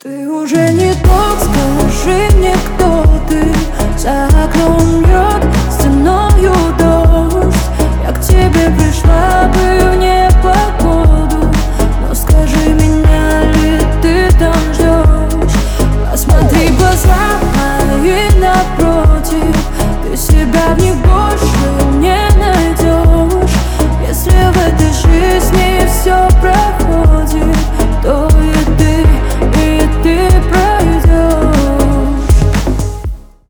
Ты уже не тот, скажи мне, кто ты. За окном льет стеною дождь. Я к тебе пришла бы в непогоду, но скажи, меня ли ты там ждешь? Посмотри в глаза мои напротив, ты себя в них больше